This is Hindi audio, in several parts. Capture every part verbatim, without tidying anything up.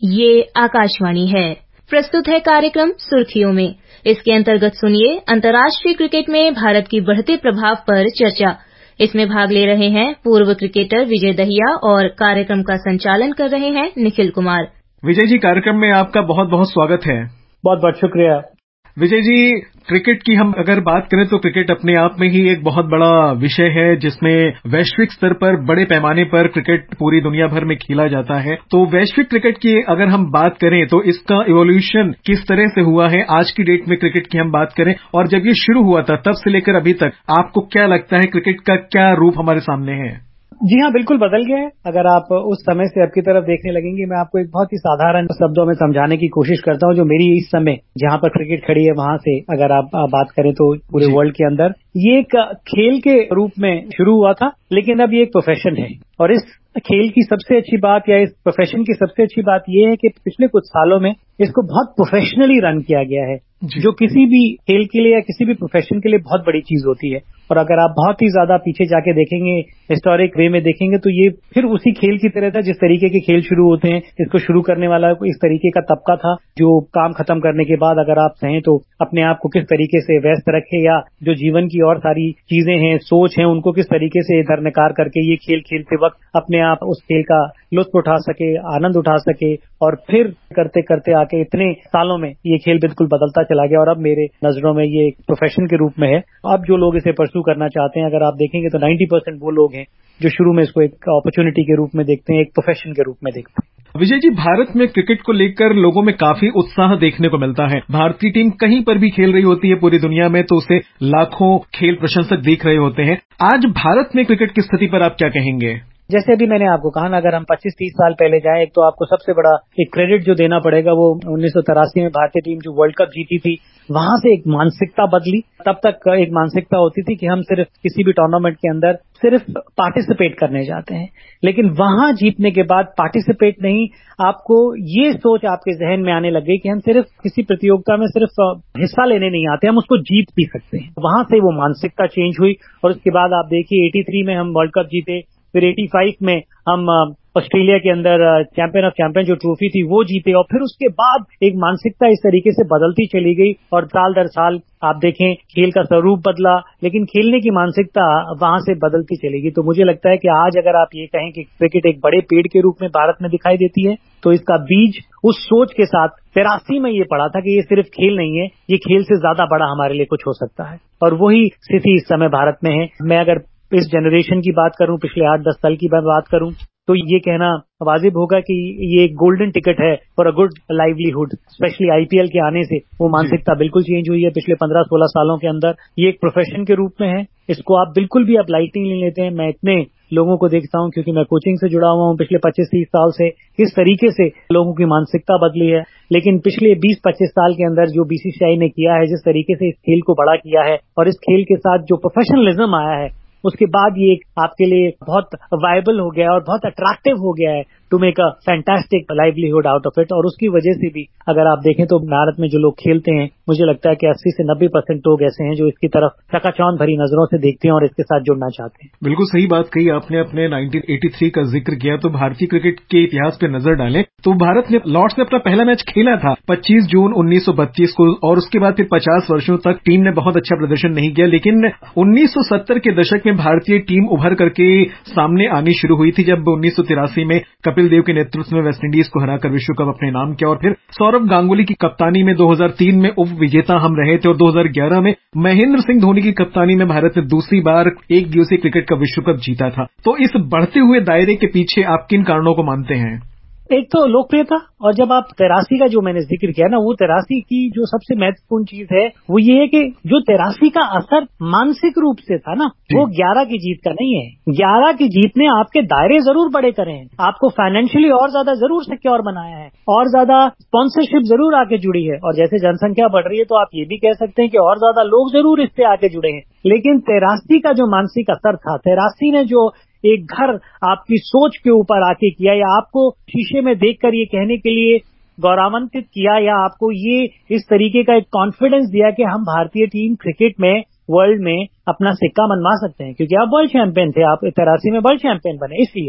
ये आकाशवाणी है। प्रस्तुत है कार्यक्रम सुर्खियों में। इसके अंतर्गत सुनिए अंतर्राष्ट्रीय क्रिकेट में भारत की बढ़ते प्रभाव पर चर्चा। इसमें भाग ले रहे हैं पूर्व क्रिकेटर विजय दहिया और कार्यक्रम का संचालन कर रहे हैं निखिल कुमार। विजय जी, कार्यक्रम में आपका बहुत बहुत स्वागत है। बहुत बहुत शुक्रिया। विजय जी, क्रिकेट की हम अगर बात करें तो क्रिकेट अपने आप में ही एक बहुत बड़ा विषय है जिसमें वैश्विक स्तर पर बड़े पैमाने पर क्रिकेट पूरी दुनिया भर में खेला जाता है। तो वैश्विक क्रिकेट की अगर हम बात करें तो इसका इवोल्यूशन किस तरह से हुआ है, आज की डेट में क्रिकेट की हम बात करें और जब ये शुरू हुआ था तब से लेकर अभी तक आपको क्या लगता है क्रिकेट का क्या रूप हमारे सामने है? जी हाँ, बिल्कुल बदल गया है। अगर आप उस समय से अब की तरफ देखने लगेंगे, मैं आपको एक बहुत ही साधारण शब्दों में समझाने की कोशिश करता हूँ। जो मेरी इस समय जहाँ पर क्रिकेट खड़ी है वहां से अगर आप बात करें तो पूरे वर्ल्ड के अंदर ये एक खेल के रूप में शुरू हुआ था, लेकिन अब ये एक प्रोफेशन है। और इस खेल की सबसे अच्छी बात या इस प्रोफेशन की सबसे अच्छी बात ये है कि पिछले कुछ सालों में इसको बहुत प्रोफेशनली रन किया गया है, जो किसी भी खेल के लिए या किसी भी प्रोफेशन के लिए बहुत बड़ी चीज होती है। और अगर आप बहुत ही ज्यादा पीछे जाके देखेंगे, हिस्टोरिक वे में देखेंगे, तो ये फिर उसी खेल की तरह था जिस तरीके के खेल शुरू होते हैं। इसको शुरू करने वाला इस तरीके का तबका था जो काम खत्म करने के बाद अगर आप चाहें तो अपने आप को किस तरीके से व्यस्त रखे या जो जीवन की और सारी चीजें हैं, सोच हैं, उनको किस तरीके से दरनकार करके ये खेल खेलते वक्त अपने आप उस खेल का लुत्फ उठा सके, आनंद उठा सके। और फिर करते करते आके इतने सालों में ये खेल बिल्कुल बदलता चला गया और अब मेरे नजरों में ये एक प्रोफेशन के रूप में है। अब जो लोग इसे परस्यू करना चाहते हैं, अगर आप देखेंगे तो नब्बे परसेंट वो लोग हैं जो शुरू में इसको एक अपॉर्चुनिटी के रूप में देखते हैं, एक प्रोफेशन के रूप में देखते हैं। विजय जी, भारत में क्रिकेट को लेकर लोगों में काफी उत्साह देखने को मिलता है। भारतीय टीम कहीं पर भी खेल रही होती है पूरी दुनिया में तो उसे लाखों खेल प्रशंसक देख रहे होते हैं। आज भारत में क्रिकेट की स्थिति पर आप क्या कहेंगे? जैसे अभी मैंने आपको कहा ना, अगर हम पच्चीस तीस साल पहले जाएं, एक तो आपको सबसे बड़ा एक क्रेडिट जो देना पड़ेगा वो उन्नीस सौ तिरासी में भारतीय टीम जो वर्ल्ड कप जीती थी, वहां से एक मानसिकता बदली। तब तक एक मानसिकता होती थी कि हम सिर्फ किसी भी टूर्नामेंट के अंदर सिर्फ पार्टिसिपेट करने जाते हैं, लेकिन वहां जीतने के बाद पार्टिसिपेट नहीं, आपको ये सोच आपके जहन में आने लग गई कि हम सिर्फ किसी प्रतियोगिता में सिर्फ हिस्सा लेने नहीं आते, हम उसको जीत भी सकते हैं। वहां से वो मानसिकता चेंज हुई और उसके बाद आप देखिए तिरासी में हम वर्ल्ड कप जीते, फिर पचासी में हम ऑस्ट्रेलिया के अंदर चैंपियन ऑफ चैंपियन जो ट्रॉफी थी वो जीते। और फिर उसके बाद एक मानसिकता इस तरीके से बदलती चली गई और साल दर साल आप देखें खेल का स्वरूप बदला, लेकिन खेलने की मानसिकता वहां से बदलती चलेगी। तो मुझे लगता है कि आज अगर आप ये कहें कि क्रिकेट एक बड़े पेड़ के रूप में भारत में दिखाई देती है, तो इसका बीज उस सोच के साथ तिरासी में ये पड़ा था कि ये सिर्फ खेल नहीं है, ये खेल से ज्यादा बड़ा हमारे लिए कुछ हो सकता है। और वही स्थिति इस समय भारत में है। मैं अगर इस जनरेशन की बात करूं, पिछले आठ दस साल की मैं बात करूं, तो ये कहना वाजिब होगा कि ये एक गोल्डन टिकट है for a good livelihood. Specially IPL के आने से वो मानसिकता बिल्कुल चेंज हुई है पिछले पंद्रह सोलह सालों के अंदर। ये एक प्रोफेशन के रूप में है, इसको आप बिल्कुल भी आप लाइटली नहीं लेते हैं। मैं इतने लोगों को देखता हूं, क्योंकि मैं कोचिंग से जुड़ा हुआ हूं पिछले पच्चीस तीस साल से, किस तरीके से लोगों की मानसिकता बदली है। लेकिन पिछले बीस पच्चीस साल के अंदर जो बीसीसीआई ने किया है, जिस तरीके से इस खेल को बड़ा किया है और इस खेल के साथ जो प्रोफेशनलिज्म आया है, उसके बाद ये आपके लिए बहुत वायबल हो गया और बहुत अट्रैक्टिव हो गया है to make a fantastic livelihood out of it. और उसकी वजह से भी अगर आप देखें तो भारत में जो लोग खेलते हैं, मुझे लगता है कि अस्सी से नब्बे परसेंट लोग ऐसे हैं जो इसकी तरफ चकाचौंध भरी नजरों से देखते हैं और इसके साथ जुड़ना चाहते हैं। बिल्कुल सही बात कही आपने। अपने उन्नीस सौ तिरासी का जिक्र किया तो भारतीय क्रिकेट के इतिहास पे नजर डालें तो भारत ने लॉर्ड्स में अपना पहला मैच खेला था पच्चीस जून उन्नीस सौ बत्तीस को, और उसके बाद फिर पचास वर्षों तक टीम ने बहुत अच्छा प्रदर्शन नहीं किया। लेकिन उन्नीस सौ सत्तर के दशक में भारतीय टीम उभर करके सामने आनी शुरू हुई थी, जब उन्नीस सौ तिरासी में कपिल देव के नेतृत्व में वेस्टइंडीज को हराकर विश्व कप अपने नाम किया। और फिर सौरव गांगुली की कप्तानी में दो हज़ार तीन में उप विजेता हम रहे थे और दो हज़ार ग्यारह में महेंद्र सिंह धोनी की कप्तानी में भारत ने दूसरी बार एक दिवसीय क्रिकेट का विश्व कप जीता था। तो इस बढ़ते हुए दायरे के पीछे आप किन कारणों को मानते हैं? एक तो लोकप्रियता, और जब आप तिरासी का जो मैंने जिक्र किया ना, वो तिरासी की जो सबसे महत्वपूर्ण चीज है वो ये है कि जो तिरासी का असर मानसिक रूप से था ना, वो ग्यारह की जीत का नहीं है। ग्यारह की जीत ने आपके दायरे जरूर बड़े करे हैं, आपको फाइनेंशियली और ज्यादा जरूर सिक्योर बनाया है, और ज्यादा स्पॉन्सरशिप जरूर आके जुड़ी है, और जैसे जनसंख्या बढ़ रही है तो आप ये भी कह सकते हैं कि और ज्यादा लोग जरूर इससे आके जुड़े हैं। लेकिन तिरासी का जो मानसिक असर था, तिरासी ने जो एक घर आपकी सोच के ऊपर आके किया, या आपको शीशे में देखकर ये कहने के लिए गौरवान्वित किया, या आपको ये इस तरीके का एक कॉन्फिडेंस दिया कि हम भारतीय टीम क्रिकेट में वर्ल्ड में अपना सिक्का मनवा सकते हैं, क्योंकि आप वर्ल्ड चैंपियन थे, आप तिरासी में वर्ल्ड चैंपियन बने। इसलिए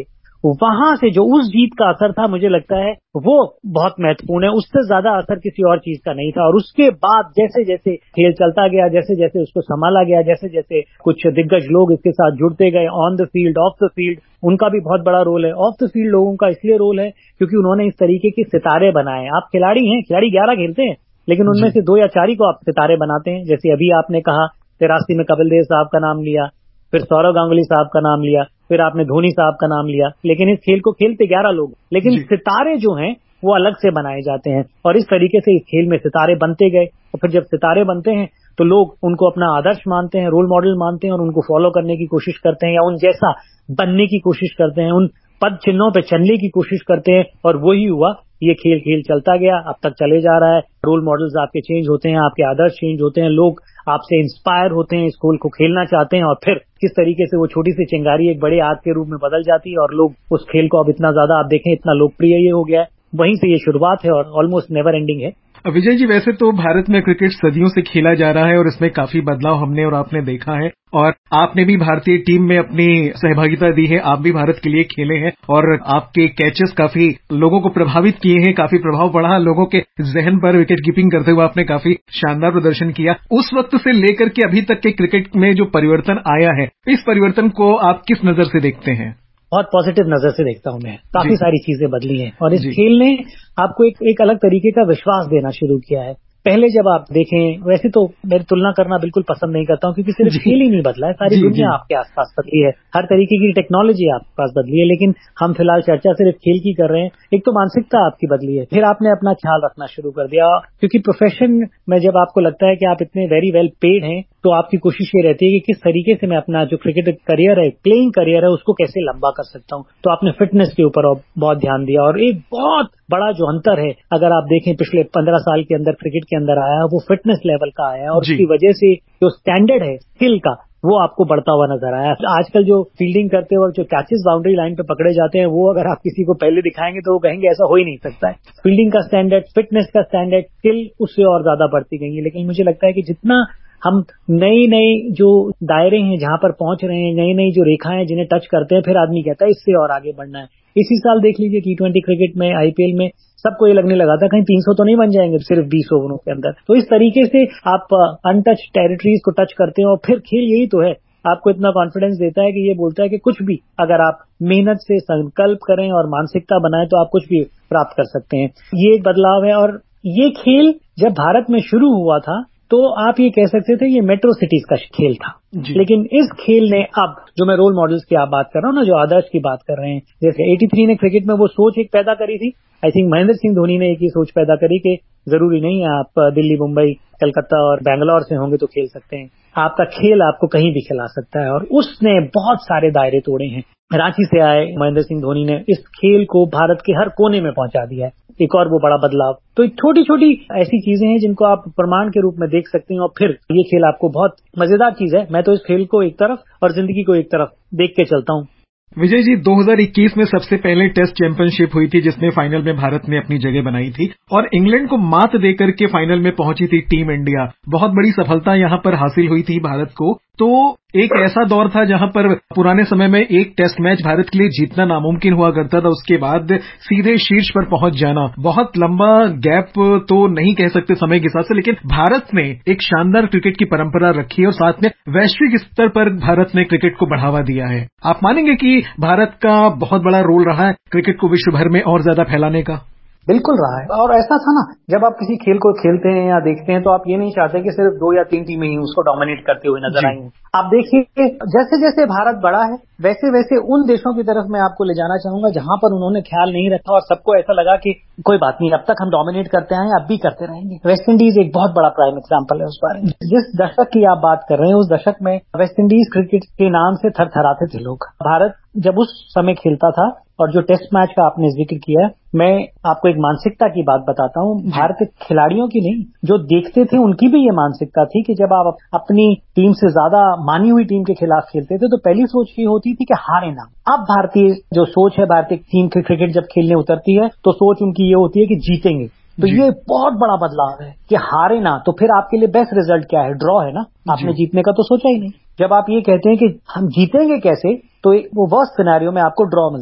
वहां से जो उस जीत का असर था, मुझे लगता है वो बहुत महत्वपूर्ण है। उससे ज्यादा असर किसी और चीज का नहीं था। और उसके बाद जैसे जैसे खेल चलता गया, जैसे जैसे उसको संभाला गया, जैसे जैसे कुछ दिग्गज लोग इसके साथ जुड़ते गए, on the field, off the field, उनका भी बहुत बड़ा रोल है। ऑफ द फील्ड लोगों का इसलिए रोल है क्योंकि उन्होंने इस तरीके के सितारे बनाए। आप खिलाड़ी हैं, खिलाड़ी ग्यारह खेलते हैं, लेकिन उनमें से दो या चार ही को आप सितारे बनाते हैं। जैसे अभी आपने कहा तिरासी में कपिल देव साहब का नाम लिया, फिर सौरव गांगुली साहब का नाम लिया, फिर आपने धोनी साहब का नाम लिया, लेकिन इस खेल को खेलते ग्यारह लोग, लेकिन सितारे जो हैं वो अलग से बनाए जाते हैं। और इस तरीके से इस खेल में सितारे बनते गए। और फिर जब सितारे बनते हैं तो लोग उनको अपना आदर्श मानते हैं, रोल मॉडल मानते हैं और उनको फॉलो करने की कोशिश करते हैं या उन जैसा बनने की कोशिश करते हैं, उन पद चिन्हों पे चलने की कोशिश करते हैं। और वही हुआ, ये खेल खेल चलता गया, अब तक चले जा रहा है। रोल मॉडल्स आपके चेंज होते हैं, आपके आदर्श चेंज होते हैं, लोग आपसे इंस्पायर होते हैं, इस खेल को खेलना चाहते हैं। और फिर किस तरीके से वो छोटी सी चिंगारी एक बड़े आग के रूप में बदल जाती है और लोग उस खेल को अब इतना ज्यादा, आप देखें, इतना लोकप्रिय ये हो गया है। वहीं से ये शुरुआत है और ऑलमोस्ट नेवर एंडिंग है। विजय जी, वैसे तो भारत में क्रिकेट सदियों से खेला जा रहा है और इसमें काफी बदलाव हमने और आपने देखा है। और आपने भी भारतीय टीम में अपनी सहभागिता दी है, आप भी भारत के लिए खेले हैं और आपके कैचेस काफी लोगों को प्रभावित किए हैं, काफी प्रभाव पड़ा लोगों के जहन पर। विकेट कीपिंग करते हुए आपने काफी शानदार प्रदर्शन किया। उस वक्त से लेकर के अभी तक के क्रिकेट में जो परिवर्तन आया है, इस परिवर्तन को आप किस नजर से देखते हैं? बहुत पॉजिटिव नजर से देखता हूं मैं। काफी सारी चीजें बदली हैं और इस खेल ने आपको एक, एक अलग तरीके का विश्वास देना शुरू किया है। पहले जब आप देखें, वैसे तो मेरी तुलना करना बिल्कुल पसंद नहीं करता हूं क्योंकि सिर्फ खेल ही नहीं बदला है, सारी दुनिया आपके आसपास बदली है, हर तरीके की टेक्नोलॉजी आपके पास बदली है। लेकिन हम फिलहाल चर्चा सिर्फ खेल की कर रहे हैं। एक तो मानसिकता आपकी बदली है, फिर आपने अपना ख्याल रखना शुरू कर दिया क्योंकि प्रोफेशन में जब आपको लगता है कि आप इतने वेरी वेल पेड हैं तो आपकी कोशिश ये रहती है कि किस तरीके से मैं अपना जो क्रिकेट करियर है, प्लेइंग करियर है, उसको कैसे लंबा कर सकता हूं। तो आपने फिटनेस के ऊपर बहुत ध्यान दिया और एक बहुत बड़ा जो अंतर है, अगर आप देखें पिछले पंद्रह साल के अंदर क्रिकेट के अंदर आया है, वो फिटनेस लेवल का आया है और उसकी वजह से जो स्टैंडर्ड है स्किल का, वो आपको बढ़ता हुआ नजर आया। आजकल जो फील्डिंग करते वक्त जो कैचेस बाउंड्री लाइन पे पकड़े जाते हैं, वो अगर आप किसी को पहले दिखाएंगे तो वो कहेंगे ऐसा हो ही नहीं सकता है। फील्डिंग का स्टैंडर्ड, फिटनेस का स्टैंडर्ड, स्किल उससे और ज्यादा बढ़ती गई है। लेकिन मुझे लगता है कि जितना हम नई नई जो दायरे हैं जहां पर पहुंच रहे हैं, नई नई जो रेखाएं जिन्हें टच करते हैं, फिर आदमी कहता है इससे और आगे बढ़ना है। इसी साल देख लीजिए टी ट्वेंटी क्रिकेट में, आईपीएल में सबको ये लगने लगा था कहीं तीन सौ तो नहीं बन जाएंगे सिर्फ बीस ओवरों के अंदर। तो इस तरीके से आप अनटच टेरिटरीज को टच करते हैं और फिर खेल यही तो है, आपको इतना कॉन्फिडेंस देता है कि ये बोलता है कि कुछ भी अगर आप मेहनत से संकल्प करें और मानसिकता बनाएं तो आप कुछ भी प्राप्त कर सकते हैं। ये एक बदलाव है। और ये खेल जब भारत में शुरू हुआ था तो आप ये कह सकते थे ये मेट्रो सिटीज का खेल था, लेकिन इस खेल ने अब जो मैं रोल मॉडल्स की आप बात कर रहा हूँ ना, जो आदर्श की बात कर रहे हैं, जैसे तिरासी ने क्रिकेट में वो सोच एक पैदा करी थी। आई थिंक महेंद्र सिंह धोनी ने एक ही सोच पैदा करी कि जरूरी नहीं है आप दिल्ली, मुंबई, कलकत्ता और बैंगलोर से होंगे तो खेल सकते हैं, आपका खेल आपको कहीं भी खिला सकता है। और उसने बहुत सारे दायरे तोड़े हैं। रांची से आए महेंद्र सिंह धोनी ने इस खेल को भारत के हर कोने में पहुंचा दिया है। एक और वो बड़ा बदलाव। तो छोटी छोटी ऐसी चीजें हैं जिनको आप प्रमाण के रूप में देख सकते हैं और फिर ये खेल आपको बहुत मजेदार चीज है। मैं तो इस खेल को एक तरफ और जिंदगी को एक तरफ देख के चलता हूँ। विजय जी, दो हज़ार इक्कीस में सबसे पहले टेस्ट चैंपियनशिप हुई थी जिसमें फाइनल में भारत ने अपनी जगह बनाई थी और इंग्लैंड को मात देकर के फाइनल में पहुंची थी टीम इंडिया। बहुत बड़ी सफलता यहां पर हासिल हुई थी भारत को। तो एक ऐसा दौर था जहां पर पुराने समय में एक टेस्ट मैच भारत के लिए जीतना नामुमकिन हुआ करता था, उसके बाद सीधे शीर्ष पर पहुंच जाना। बहुत लंबा गैप तो नहीं कह सकते समय के हिसाब से, लेकिन भारत ने एक शानदार क्रिकेट की परंपरा रखी और साथ में वैश्विक स्तर पर भारत ने क्रिकेट को बढ़ावा दिया है। आप मानेंगे कि भारत का बहुत बड़ा रोल रहा है क्रिकेट को विश्व भर में और ज्यादा फैलाने का? बिल्कुल रहा है। और ऐसा था ना, जब आप किसी खेल को खेलते हैं या देखते हैं तो आप ये नहीं चाहते कि सिर्फ दो या तीन टीमें ही उसको डोमिनेट करते हुए नजर आएंगी। आप देखिए जैसे जैसे भारत बढ़ा है वैसे वैसे उन देशों की तरफ मैं आपको ले जाना चाहूंगा जहां पर उन्होंने ख्याल नहीं रखा और सबको ऐसा लगा कि कोई बात नहीं, अब तक हम डोमिनेट करते आए, अब भी करते रहेंगे। वेस्ट इंडीज एक बहुत बड़ा प्राइम एग्जाम्पल है उस बारे में। जिस दशक की आप बात कर रहे हैं उस दशक में वेस्ट इंडीज क्रिकेट के नाम से थरथराते थे लोग। भारत जब उस समय खेलता था और जो टेस्ट मैच का आपने जिक्र किया, मैं आपको एक मानसिकता की बात बताता हूँ। भारतीय खिलाड़ियों की नहीं, जो देखते थे उनकी भी ये मानसिकता थी कि जब आप अपनी टीम से ज्यादा मानी हुई टीम के खिलाफ खेलते थे तो पहली सोच ये होती थी कि हारे ना। अब भारतीय जो सोच है, भारतीय टीम की क्रिकेट जब खेलने उतरती है तो सोच उनकी ये होती है कि जीतेंगे। तो ये बहुत बड़ा बदलाव है कि हारे ना। तो फिर आपके लिए बेस्ट रिजल्ट क्या है? ड्रॉ है ना, आपने जीतने का तो सोचा ही नहीं। जब आप ये कहते हैं कि हम जीतेंगे कैसे, तो वो वर्स्ट सिनेरियो में आपको ड्रॉ मिलता है।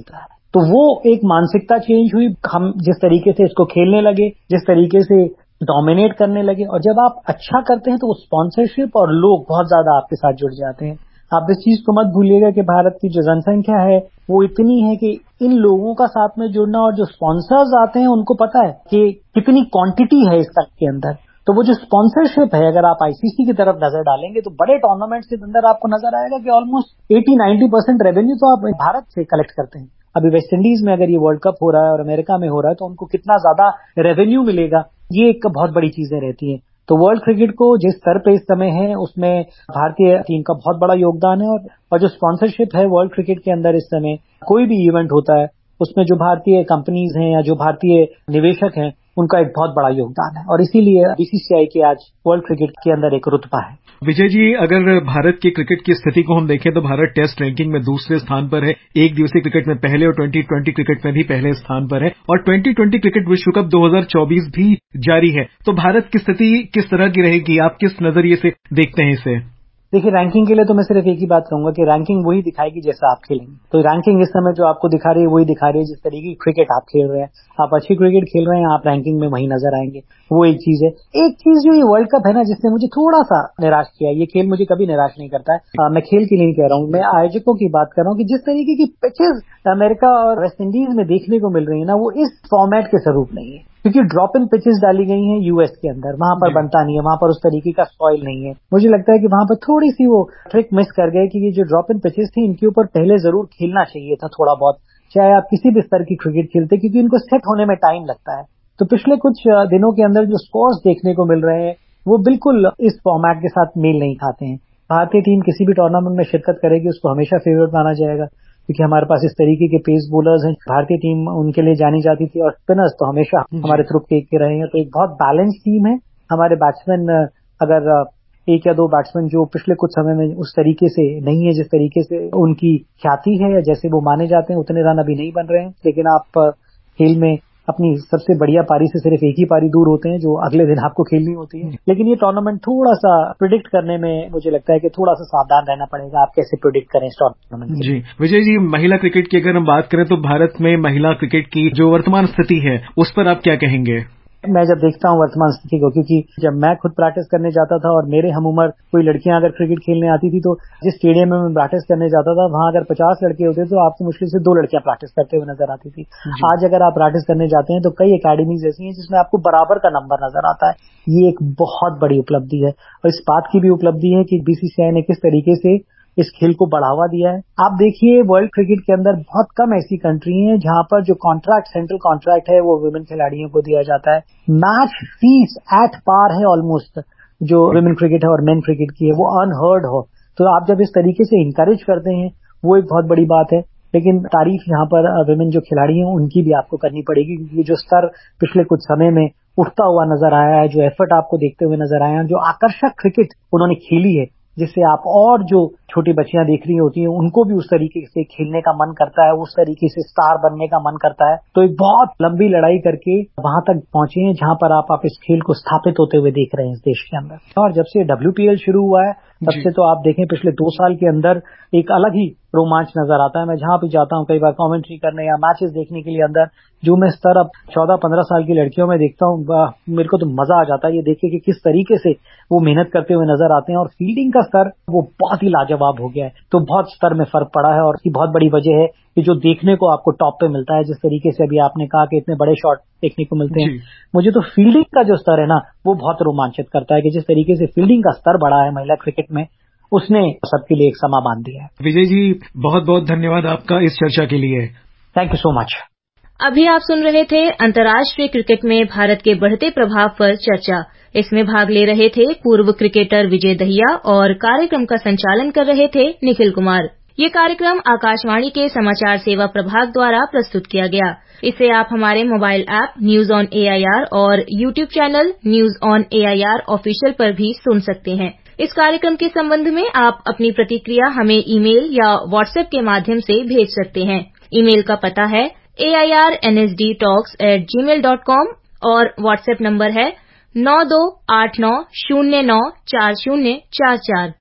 तो वो एक मानसिकता चेंज हुई, हम जिस तरीके से इसको खेलने लगे, जिस तरीके से डोमिनेट करने लगे, और जब आप अच्छा करते हैं तो वो स्पॉन्सरशिप और लोग बहुत ज्यादा आपके साथ जुड़ जाते हैं। आप इस चीज को मत भूलिएगा कि भारत की जो जनसंख्या है वो इतनी है कि इन लोगों का साथ में जुड़ना, और जो स्पॉन्सर्स आते हैं उनको पता है कि कितनी क्वांटिटी है इस तक के अंदर, तो वो जो स्पॉन्सरशिप है, अगर आप आईसीसी की तरफ नजर डालेंगे तो बड़े टूर्नामेंट्स के अंदर आपको नजर आएगा कि ऑलमोस्ट अस्सी नब्बे परसेंट रेवेन्यू तो आप भारत से कलेक्ट करते हैं। अभी वेस्ट इंडीज में अगर ये वर्ल्ड कप हो रहा है और अमेरिका में हो रहा है तो उनको कितना ज्यादा रेवेन्यू मिलेगा, ये एक बहुत बड़ी चीजें रहती हैं। तो वर्ल्ड क्रिकेट को जिस स्तर पे इस समय है उसमें भारतीय टीम का बहुत बड़ा योगदान है, और, और जो स्पॉन्सरशिप है वर्ल्ड क्रिकेट के अंदर इस समय कोई भी इवेंट होता है उसमें जो भारतीय कंपनीज हैं या जो भारतीय निवेशक हैं उनका एक बहुत बड़ा योगदान है, और इसीलिए बीसीसीआई की आज वर्ल्ड क्रिकेट के अंदर एक रुतबा है। विजय जी, अगर भारत की क्रिकेट की स्थिति को हम देखें तो भारत टेस्ट रैंकिंग में दूसरे स्थान पर है, एक दिवसीय क्रिकेट में पहले और ट्वेंटी ट्वेंटी क्रिकेट में भी पहले स्थान पर है, और ट्वेंटी ट्वेंटी क्रिकेट विश्व कप दो हज़ार चौबीस भी जारी है। तो भारत की स्थिति किस तरह की रहेगी, आप किस नजरिए से देखते हैं इसे? देखिए, रैंकिंग के लिए तो मैं सिर्फ एक ही बात कहूंगा कि रैंकिंग वही दिखाएगी जैसा आप खेलेंगे। तो रैंकिंग इस समय जो आपको दिखा रही है वही दिखा रही है जिस तरीके की क्रिकेट आप खेल रहे हैं। आप अच्छी क्रिकेट खेल रहे हैं, आप रैंकिंग में वही नजर आएंगे, वो एक चीज है। एक चीज जो ये वर्ल्ड कप है ना, जिसने मुझे थोड़ा सा निराश किया, ये खेल मुझे कभी निराश नहीं करता है। आ, मैं खेल की नहीं कह रहा हूँ, मैं आयोजकों की बात कर रहा हूँ कि जिस तरीके की पिचेज अमेरिका और वेस्ट इंडीज में देखने को मिल रही है ना, वो इस फॉर्मेट के स्वरूप नहीं है, क्योंकि ड्रॉप इन पिचेस डाली गई हैं यूएस के अंदर, वहां पर बनता नहीं है, वहां पर उस तरीके का सॉइल नहीं है। मुझे लगता है कि वहां पर थोड़ी सी वो ट्रिक मिस कर गए कि ये जो ड्रॉप इन पिचेस थी इनके ऊपर पहले जरूर खेलना चाहिए था थोड़ा बहुत, चाहे आप किसी भी स्तर की क्रिकेट खेलते, क्योंकि इनको सेट होने में टाइम लगता है। तो पिछले कुछ दिनों के अंदर जो स्कोर्स देखने को मिल रहे हैं वो बिल्कुल इस फॉर्मेट के साथ मेल नहीं खाते हैं। भारतीय टीम किसी भी टूर्नामेंट में शिरकत करेगी उसको हमेशा फेवरेट माना जाएगा, क्योंकि हमारे पास इस तरीके के पेस बॉलर्स हैं। भारतीय टीम उनके लिए जानी जाती थी, और स्पिनर्स तो हमेशा हमारे थ्रू के के रहे हैं। तो एक बहुत बैलेंस टीम है। हमारे बैट्समैन, अगर एक या दो बैट्समैन जो पिछले कुछ समय में उस तरीके से नहीं है जिस तरीके से उनकी ख्याति है या जैसे वो माने जाते हैं, उतने रन अभी नहीं बन रहे हैं। लेकिन आप खेल में अपनी सबसे बढ़िया पारी से सिर्फ एक ही पारी दूर होते हैं जो अगले दिन आपको खेलनी होती है। लेकिन ये टूर्नामेंट थोड़ा सा प्रिडिक्ट करने में मुझे लगता है कि थोड़ा सा सावधान रहना पड़ेगा, आप कैसे प्रिडिक्ट करें इस टूर्नामेंट। जी विजय जी, महिला क्रिकेट की अगर हम बात करें तो भारत में महिला क्रिकेट की जो वर्तमान स्थिति है उस पर आप क्या कहेंगे? मैं जब देखता हूँ वर्तमान स्थिति को, क्योंकि जब मैं खुद प्रैक्टिस करने जाता था और मेरे हम उम्र कोई लड़कियां अगर क्रिकेट खेलने आती थी तो जिस स्टेडियम में मैं प्रैक्टिस करने जाता था वहां अगर पचास लड़के होते तो आपको मुश्किल से दो लड़कियां प्रैक्टिस करते हुए नजर आती थी। आज अगर आप प्रैक्टिस करने जाते हैं तो कई एकेडमीज ऐसी हैं जिसमें आपको बराबर का नंबर नजर आता है। ये एक बहुत बड़ी उपलब्धि है, और इस बात की भी उपलब्धि है कि बीसीसीआई ने किस तरीके से इस खेल को बढ़ावा दिया है। आप देखिए, वर्ल्ड क्रिकेट के अंदर बहुत कम ऐसी कंट्री हैं जहां पर जो कॉन्ट्रैक्ट, सेंट्रल कॉन्ट्रैक्ट है वो वुमेन खिलाड़ियों को दिया जाता है। मैच फीस एट पार है ऑलमोस्ट जो वुमेन क्रिकेट है और मेन क्रिकेट की है, वो अनहर्ड हो। तो आप जब इस तरीके से इंकरेज करते हैं वो एक बहुत बड़ी बात है। लेकिन तारीफ यहाँ पर वुमेन जो खिलाड़ी हैं उनकी भी आपको करनी पड़ेगी, क्योंकि जो स्तर पिछले कुछ समय में उठता हुआ नजर आया है, जो एफर्ट आपको देखते हुए नजर आया है, जो आकर्षक क्रिकेट उन्होंने खेली है, जिससे आप और जो छोटी बच्चियां देख रही होती हैं उनको भी उस तरीके से खेलने का मन करता है, उस तरीके से स्टार बनने का मन करता है। तो एक बहुत लंबी लड़ाई करके वहां तक पहुंचे हैं जहां पर आप, आप इस खेल को स्थापित होते हुए देख रहे हैं इस देश के अंदर। और जब से डब्ल्यूपीएल शुरू हुआ है तब से तो आप देखें पिछले दो साल के अंदर एक अलग ही रोमांच नजर आता है। मैं जहां भी जाता हूं कई बार कमेंट्री करने या मैचेस देखने के लिए अंदर, जो मैं स्तर अब चौदह पंद्रह साल की लड़कियों में देखता हूँ, मेरे को तो मजा आ जाता है ये देख के कि किस तरीके से वो मेहनत करते हुए नजर आते हैं। और फील्डिंग का स्तर वो बहुत ही लाजवाब हो गया है। तो बहुत स्तर में फर्क पड़ा है, और इसकी बहुत बड़ी वजह है कि जो देखने को आपको टॉप पे मिलता है, जिस तरीके से अभी आपने कहा कि इतने बड़े शॉट देखने को मिलते हैं, मुझे तो फील्डिंग का जो स्तर है ना वो बहुत रोमांचित करता है कि जिस तरीके से फील्डिंग का स्तर बढ़ा है महिला क्रिकेट में, उसने सबके लिए एक समा बांध दिया है। विजय जी, बहुत बहुत धन्यवाद आपका इस चर्चा के लिए। Thank you so much. अभी आप सुन रहे थे अंतर्राष्ट्रीय क्रिकेट में भारत के बढ़ते प्रभाव पर चर्चा। इसमें भाग ले रहे थे पूर्व क्रिकेटर विजय दहिया और कार्यक्रम का संचालन कर रहे थे निखिल कुमार। ये कार्यक्रम आकाशवाणी के समाचार सेवा प्रभाग द्वारा प्रस्तुत किया गया। इसे आप हमारे mobile app news on AIR और YouTube channel news on AIR official पर भी सुन सकते हैं। इस कार्यक्रम के संबंध में आप अपनी प्रतिक्रिया हमें ईमेल या व्हाट्सएप के माध्यम से भेज सकते हैं। ईमेल का पता है A I R N S D talks at gmail dot com और व्हाट्सएप नंबर है नौ दो आठ नौ शून्य नौ चार शून्य चार चार।